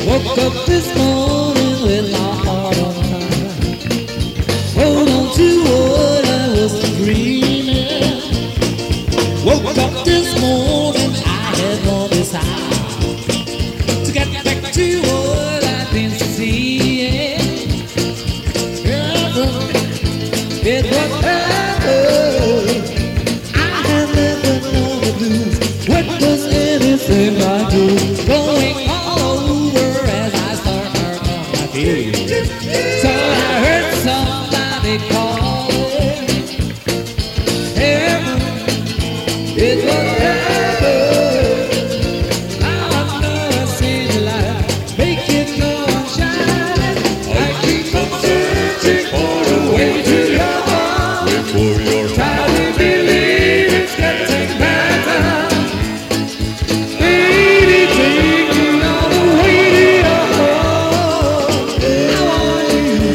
Woke up this morning with my heart on fire. Hold on to what I was dreaming. Woke up this morning, I had one desire to get back to what I've been seeing. It was heaven. I have never known the blues. What was anything I do? Going all over as I start on my feet. So I heard somebody calling. Heaven, it was heaven. Now I know I see the light, make it go on shining. I keep on searching for the way to your heart. Wait for your Try to believe it's getting better. Baby, take me all the way to your heart. I want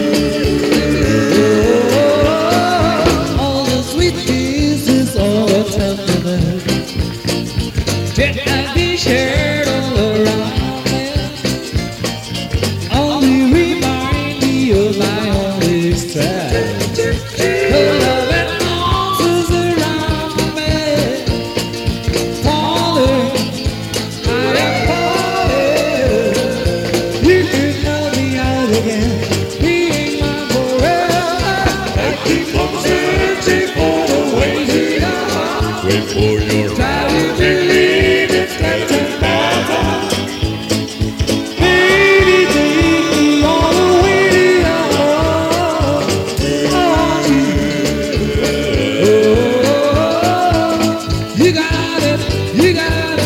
you. All the sweet kisses, all the tenderness. Did I be shared all around me? Only remind me of my only strength. The love and arms around me. Falling, I am falling. You can help me out again, being mine forever. I keep on searching for the way to your heart. Wait for your Try to believe it's getting better. Baby, take me all the way to your heart. I want you. Oh, you got it, you got it.